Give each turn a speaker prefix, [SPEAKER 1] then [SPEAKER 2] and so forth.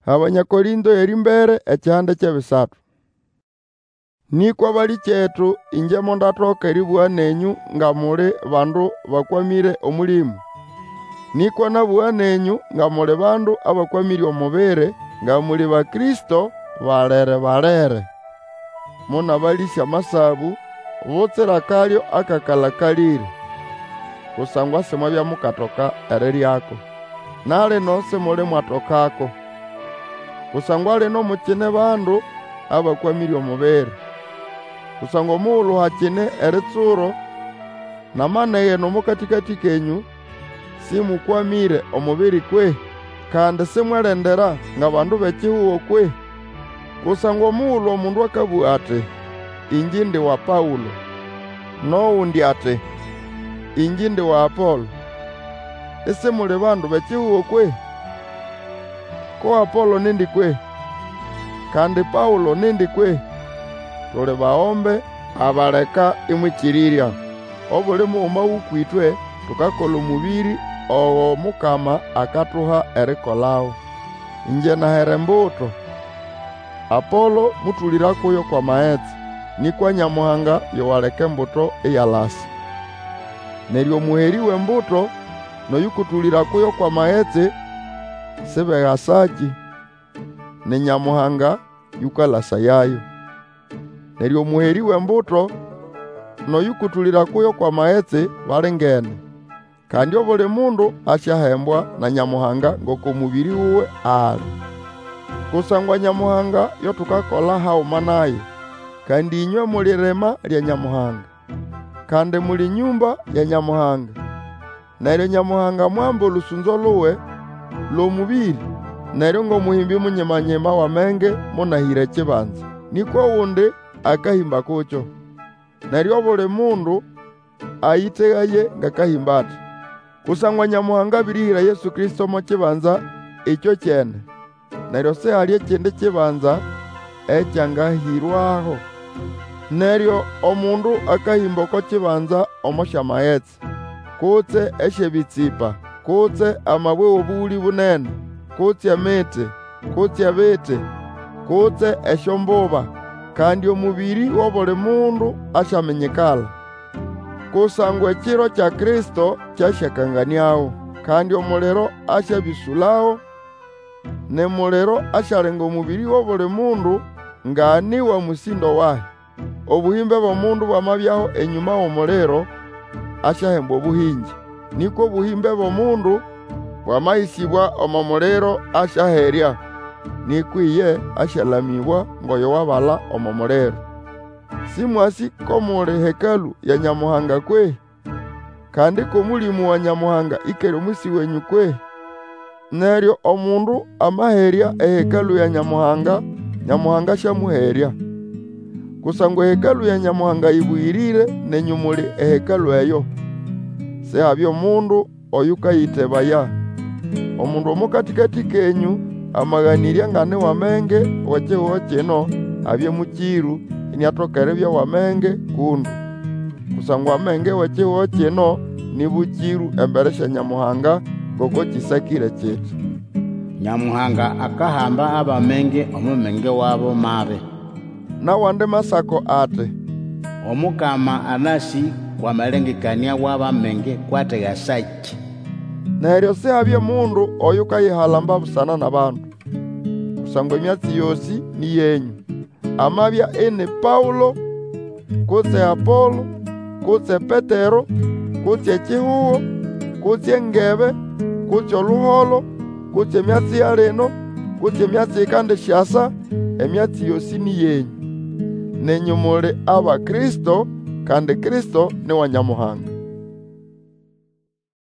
[SPEAKER 1] Abanyakorindo erimbere ekyande kyebisatu. Nikwa bali kyetu inje mondatoka eribua nenyu nga muli bandu bakwamire omulimu. Nikwa nabua nenyu nga muli bandu abakwamire omubere nga muli ba Kristo balere. Muna balisya masabu butsira kalyo akakalakalire. Kusangwa simwabya mukatoka eriryako. Nale no simuli mwatokako. Kusangwa lino mukine bandu abakwamire omubere. Kusangwa muulu hakine eritsuro namaneye nomukatikati kenyu simukwamire omubiri kwe kandi simwelendera nga bandu bekihuo kwe. Kusangwa muulu omundu akabua ati inji ndi wa Paulo, noundi ati inji ndi wa Apolo. Ese muli bandu bekihuo kwe? Ko Apolo nindi kwe kandi Paulo nindi kwe? Tuli baombe abaleka imwikirirya. Obuli muuma wukwitwe tukakola omubiri owo Mukama akatuha erikolawo. Inje nahere mbuto. Apolo mutulira kuyo kwa maetse, nikwa Nyamuhanga yowaleke mbuto eyalasi. Neryo muheriwe mbuto noyukutulira kuyo kwa maetse sibeghasaki, ni Nyamuhanga yukalasa yayo. Neryo muheriwe mbuto noyukutulira kuyo kwa maetse balingene. Kandi obuli mundu asyahembwa na Nyamuhanga ngoko mubiri uwe ali. Kusangwa Nyamuhanga yo tukakola hauma naye, kandi inywe muli rema lya Nyamuhanga, kandi muli nyumba ya Nyamuhanga. Neryo Nyamuhanga mwamba olusunzo luwe lomubiri, neryo ng'omuhimbi munyemanyema wamenge munahire kibanza. Nikwo wundi akahimba kucho. Neryo buli mundu ayitegaye ngakahimba ati. Kusangwa Nyamuhanga birihira Yesu Kristo mo kibanza ekyo kyene. Neryo sihali ekindi kibanza ekyangahirwaho. Neryo omundu akahimba oko kibanza omo syamaghetse, kutse esyebitsipa, kutse amabwe obuwuli bunene, kutse emiti, kutse ebiti, kutse esyombuba, kandi omubiri w'obuli mundu asyaminyikala. Kusangwa ekiro kya Kristo kyasyakanganiawo, kandi omuliro asyabisulawo, nemuliro asyalenga omubiri w'obuli mundu ngani wa musindo wahi. Obuhimbe bw'omundu bwamabyaho enyuma w'omuliro asyahembwa obuhingi. Nikwo obuhimbe bw'omundu bwamahisibwa omo muliro asyaherya. Nikwo iye asyalamibwa ngoyo wabala omo muliro. Simwasi ko muli hekalu ya Nyamuhanga kwe? Kandi ko mulimu wa Nyamuhanga ikere omusi wenyu kwe? Neryo omundu amaherya ehekalu ya Nyamuhanga, Nyamuhanga syamuherya. Kusangwa ehekalu ya Nyamuhanga ibwirire nenyu muli ehekalu eyo. Sihabya omundu oyukayitebaya. Omundu omukatikati kenyu amaghanirya ngani wamenge w'ekihuho kino abye mukiru iniatokere bya wamenge kundu. Kusangwa amenge w'ekihuho kino nibukiru embere sya Nyamuhanga ngoko kisakire kiti.
[SPEAKER 2] Nyamuhanga akahamba abamenge omumenge wabo mabe.
[SPEAKER 1] Nawandi masako ati
[SPEAKER 2] Omukama anasi kwamalengekania w'abamenge kwategasaki.
[SPEAKER 1] Neryo sihabye mundu oyukayihalamba busana na bandu. Kusangwa emyatsi yosi ni yenyu. Amabya ene Paulo, kutse Apolo, kutse Petero, kutse ekihuho, kutse engebe, kutse oluholo, kutse emyatsi ya lino, kutse emyatsi ikandi syasa, emyatsi yosi ni yenyu. Nenyu muli aba Kristo, kandi Kristo ni wa Nyamuhanga.